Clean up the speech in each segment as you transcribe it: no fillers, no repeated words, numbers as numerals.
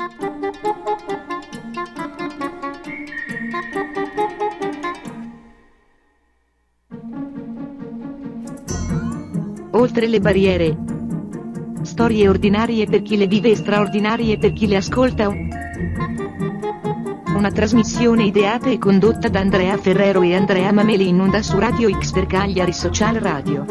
Oltre le barriere. Storie ordinarie per chi le vive e straordinarie per chi le ascolta. Una trasmissione ideata e condotta da Andrea Ferrero e Andrea Mameli in onda su Radio X per Cagliari Social Radio.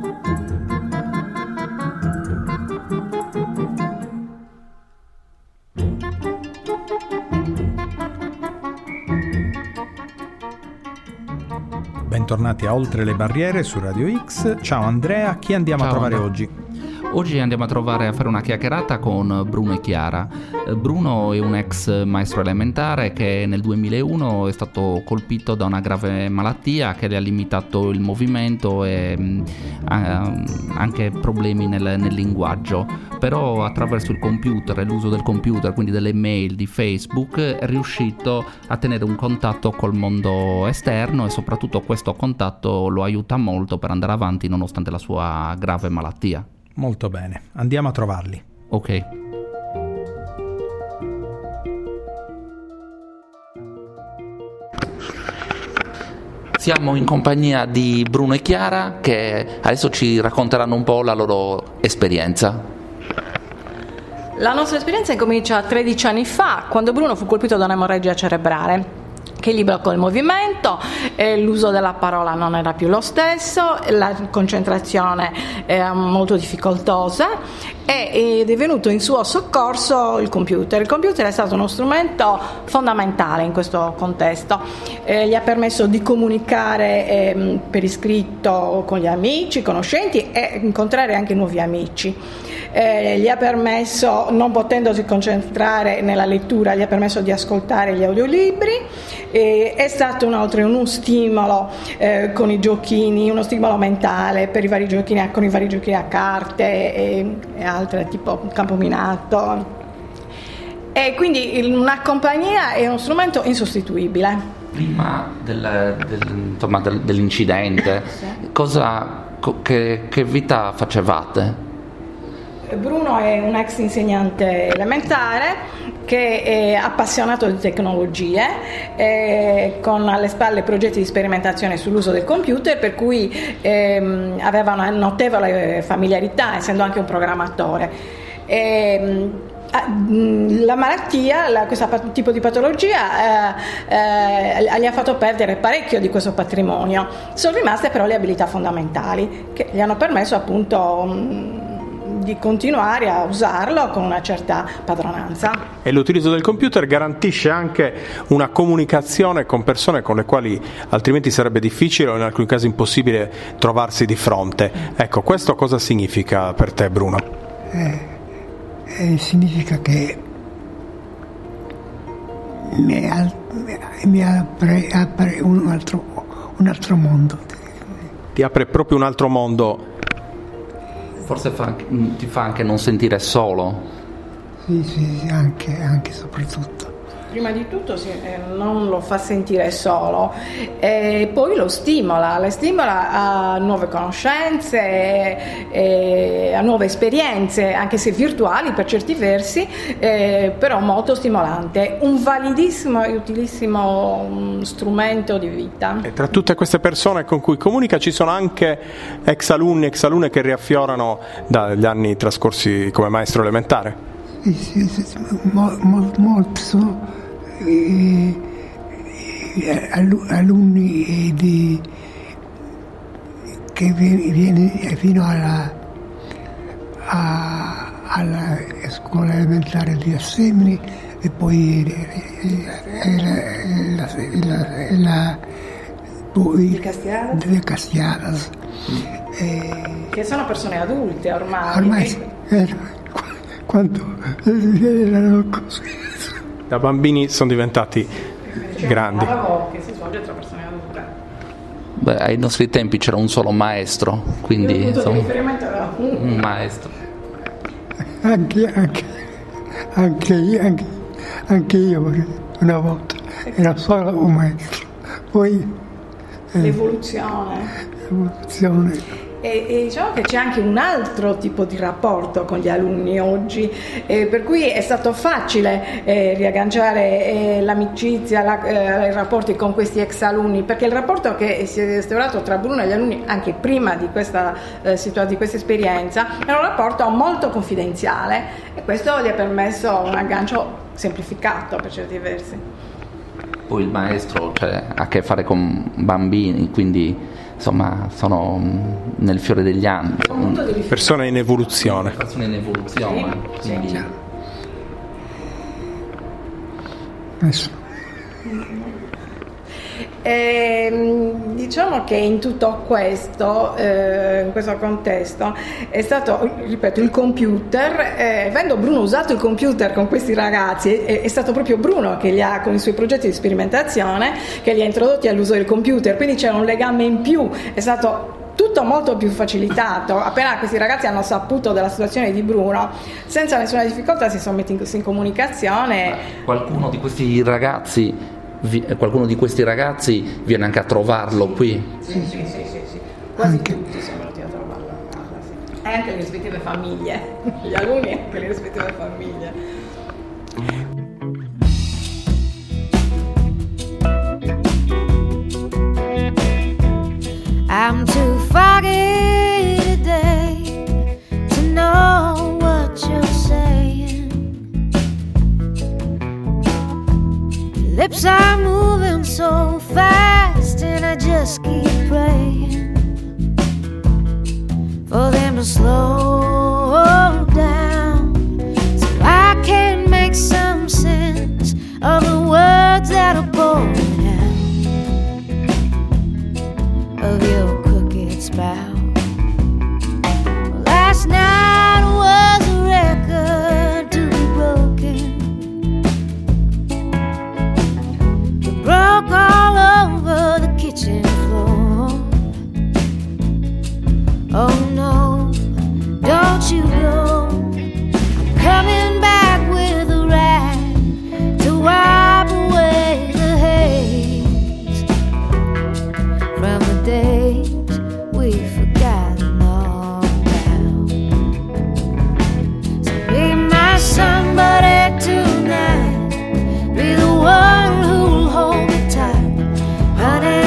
Bentornati a Oltre le barriere su Radio X. Ciao Andrea, chi andiamo a trovare oggi? Oggi andiamo a fare una chiacchierata con Bruno e Chiara. Bruno è un ex maestro elementare che nel 2001 è stato colpito da una grave malattia che le ha limitato il movimento e anche problemi nel linguaggio. Però attraverso il computer e l'uso del computer, quindi delle mail, di Facebook, è riuscito a tenere un contatto col mondo esterno e soprattutto questo contatto lo aiuta molto per andare avanti nonostante la sua grave malattia. Molto bene, andiamo a trovarli. Ok. Siamo in compagnia di Bruno e Chiara che adesso ci racconteranno un po' la loro esperienza. La nostra esperienza comincia 13 anni fa, quando Bruno fu colpito da un'emorragia cerebrale che gli bloccò il movimento, l'uso della parola non era più lo stesso, la concentrazione era molto difficoltosa ed è venuto in suo soccorso il computer. Il computer è stato uno strumento fondamentale in questo contesto, gli ha permesso di comunicare per iscritto con gli amici, conoscenti e incontrare anche nuovi amici. Gli ha permesso, non potendosi concentrare nella lettura, gli ha permesso di ascoltare gli audiolibri. È stato inoltre uno stimolo con i giochini, uno stimolo mentale per i vari giochini, con i vari giochini a carte e altre, tipo campo minato. E quindi una compagnia è uno strumento insostituibile. Prima dell'incidente, sì. Che vita facevate? Bruno è un ex insegnante elementare che è appassionato di tecnologie, con alle spalle progetti di sperimentazione sull'uso del computer, per cui aveva una notevole familiarità, essendo anche un programmatore. La malattia, questo tipo di patologia gli ha fatto perdere parecchio di questo patrimonio. Sono rimaste però le abilità fondamentali che gli hanno permesso appunto di continuare a usarlo con una certa padronanza. E l'utilizzo del computer garantisce anche una comunicazione con persone con le quali altrimenti sarebbe difficile o in alcuni casi impossibile trovarsi di fronte. Ecco, questo cosa significa per te, Bruno? Significa che mi apre un altro mondo. Ti apre proprio un altro mondo. Forse ti fa anche non sentire solo. Sì, anche soprattutto. Prima di tutto non lo fa sentire solo, e poi lo stimola a nuove conoscenze, a nuove esperienze, anche se virtuali per certi versi, però molto stimolante, un validissimo e utilissimo strumento di vita. E tra tutte queste persone con cui comunica ci sono anche ex alunni, ex alunne che riaffiorano dagli anni trascorsi come maestro elementare? Sì, molti sono alunni che viene fino alla scuola elementare di Assemini e poi di Castiadas. Che sono persone adulte ormai quando erano così. Da bambini sono diventati grandi. Che si svolge tra persone adulte. Beh, ai nostri tempi c'era un solo maestro, quindi insomma, riferimento era un maestro. Anche io una volta era solo un maestro. Poi l'evoluzione. E diciamo che c'è anche un altro tipo di rapporto con gli alunni oggi, per cui è stato facile riagganciare l'amicizia, i rapporti con questi ex alunni, perché il rapporto che si è instaurato tra Bruno e gli alunni anche prima di questa esperienza era un rapporto molto confidenziale, e questo gli ha permesso un aggancio semplificato per certi versi. Poi il maestro ha a che fare con bambini, quindi insomma sono nel fiore degli anni, persone in evoluzione. Persone in evoluzione, sì, quindi... sì. Adesso. Diciamo che in tutto questo, in questo contesto, è stato, ripeto, il computer, avendo Bruno usato il computer con questi ragazzi, è stato proprio Bruno che con i suoi progetti di sperimentazione, che li ha introdotti all'uso del computer, quindi c'era un legame in più, è stato tutto molto più facilitato. Appena questi ragazzi hanno saputo della situazione di Bruno, senza nessuna difficoltà si sono messi in comunicazione. Qualcuno di questi ragazzi viene anche a trovarlo qui? Sì. Quasi tutti sono venuti a trovarlo. E anche le rispettive famiglie, gli alunni e anche le rispettive famiglie. I'm too foggy today to know what you're saying. Your lips are moving so fast, and I just keep praying for them to slow down, so I can make some sense of the words that are pouring of your crooked spout. Well, last night was a record to be broken. It broke all over the kitchen floor. Oh no, don't you go. I'm coming back with a rag to wipe away the haze from the days we've forgotten all about. So be my somebody tonight, be the one who'll hold me tight, honey,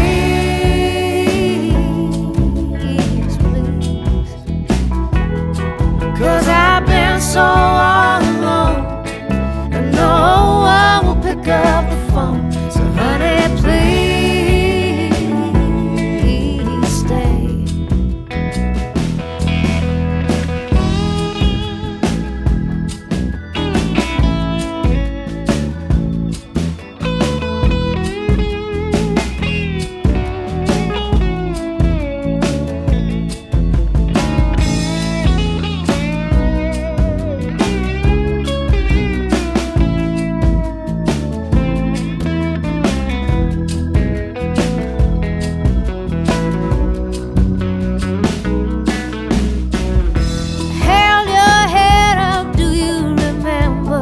please, please. 'Cause I've been so all alone, and no one will pick up the phone. So honey, please stay. Held your head up, do you remember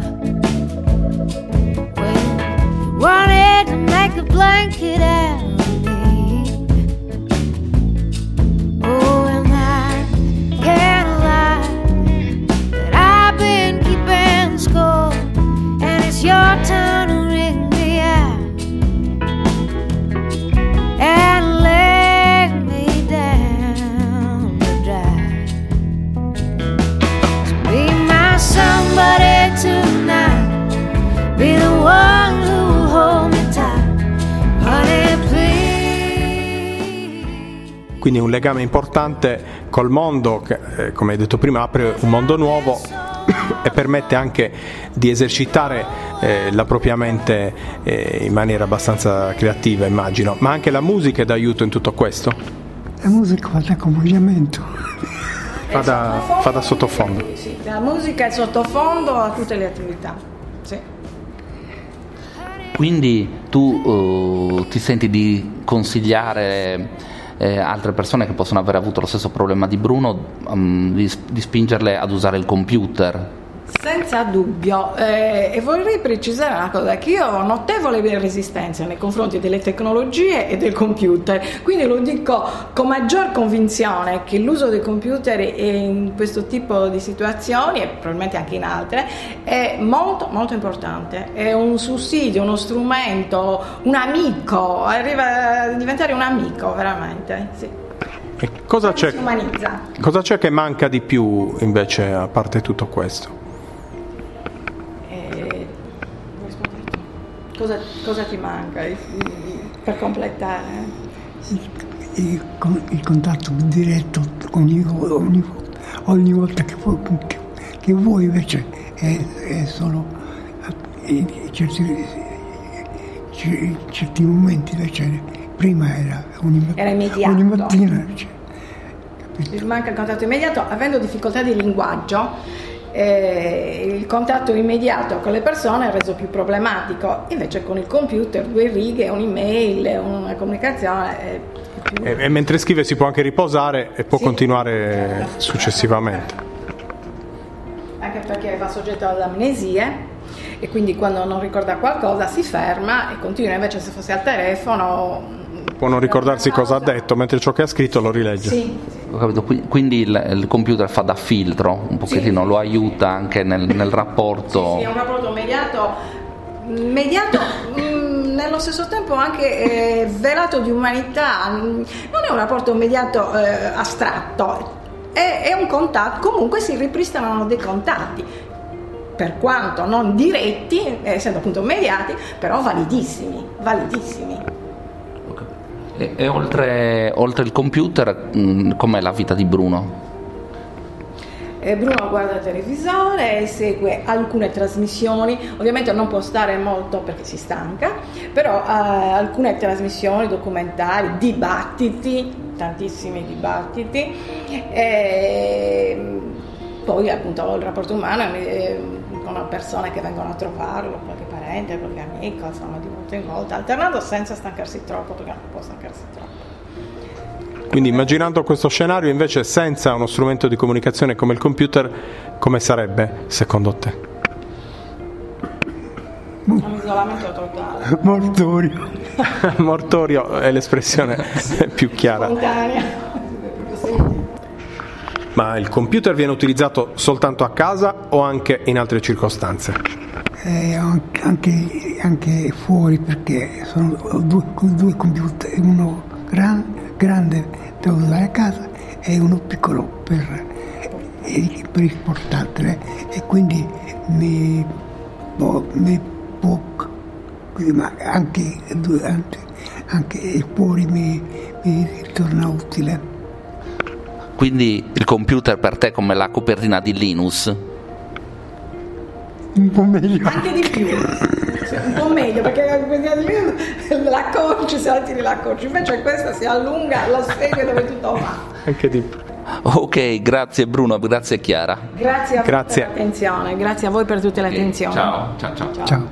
when you wanted to make a blanket out of me? Oh, and I can't lie that I've been keeping score, and it's your turn to ring me out and lay me down to dry. Be my somebody tonight, be the one who'll hold me tight, honey, please. Quindi un legame importante col mondo che, come hai detto prima, apre un mondo nuovo e permette anche di esercitare la propria mente in maniera abbastanza creativa, immagino. Ma anche la musica è d'aiuto in tutto questo? La musica fa da accompagnamento. Fa da sottofondo. Sì, la musica è sottofondo a tutte le attività. Sì. Quindi tu ti senti di consigliare altre persone che possono aver avuto lo stesso problema di Bruno, di spingerle ad usare il computer? Senza dubbio, e vorrei precisare una cosa, che io ho notevole resistenza nei confronti delle tecnologie e del computer, quindi lo dico con maggior convinzione che l'uso dei computer in questo tipo di situazioni, e probabilmente anche in altre, è molto molto importante, è un sussidio, uno strumento, un amico, arriva a diventare un amico veramente, sì. E cosa c'è, si umanizza. cosa c'è che manca di più invece a parte tutto questo? Cosa ti manca per completare? Il contatto diretto ogni volta che vuoi invece è solo in certi momenti invece prima era immediato. ogni mattina. Mi manca il contatto immediato, avendo difficoltà di linguaggio. Il contatto immediato con le persone è reso più problematico, invece con il computer 2 righe, un'email, una comunicazione è più... E mentre scrive si può anche riposare e può continuare successivamente, anche perché va soggetto ad amnesie e quindi quando non ricorda qualcosa si ferma e continua, invece se fosse al telefono può non ricordarsi cosa ha detto, mentre ciò che ha scritto lo rilegge. Sì. Ho capito. Quindi il computer fa da filtro un pochettino, lo aiuta anche nel rapporto. Sì, è un rapporto mediato nello stesso tempo anche velato di umanità, non è un rapporto mediato astratto, è un contatto, comunque si ripristinano dei contatti, per quanto non diretti, essendo appunto mediati, però validissimi. E oltre il computer, com'è la vita di Bruno? Bruno guarda il televisore, segue alcune trasmissioni, ovviamente non può stare molto perché si stanca, però alcune trasmissioni, documentari, dibattiti, tantissimi dibattiti, poi appunto il rapporto umano con persone che vengono a trovarlo, qualche parente, qualche amico, insomma, di volta in volta, alternando senza stancarsi troppo, perché non può stancarsi troppo. Quindi immaginando questo scenario invece senza uno strumento di comunicazione come il computer, come sarebbe secondo te? Un isolamento totale. Mortorio. Mortorio è l'espressione più chiara. Spontanea. Ma il computer viene utilizzato soltanto a casa o anche in altre circostanze? Anche fuori, perché sono due computer, uno grande da usare a casa e uno piccolo per il portatile, e quindi mi può ma anche fuori mi ritorna utile. Quindi il computer per te è come la copertina di Linus? Un po' meglio. Anche di più. Un po' meglio, perché la accorci, se la tiri la accorci, invece questa si allunga, la segue dove tutto va. Anche di più. Ok, grazie Bruno, grazie Chiara. Grazie a voi per l'attenzione, grazie a voi per tutte le attenzioni. Ciao.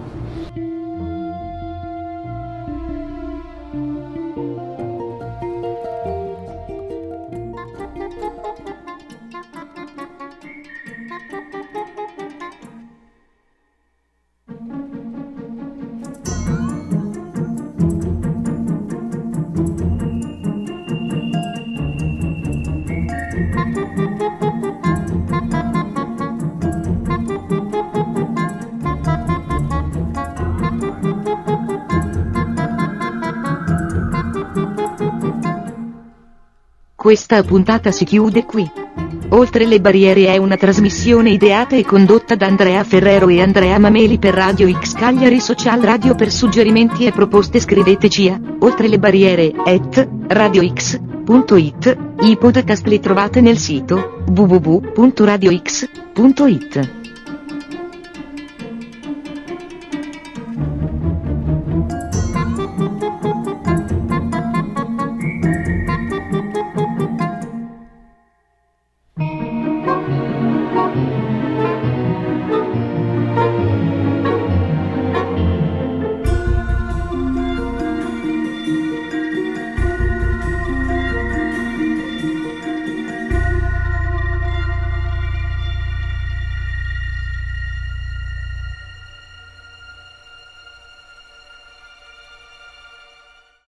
Questa puntata si chiude qui. Oltre le barriere è una trasmissione ideata e condotta da Andrea Ferrero e Andrea Mameli per Radio X Cagliari Social Radio. Per suggerimenti e proposte scriveteci a oltrelebarriere@radiox.it. I podcast li trovate nel sito www.radiox.it.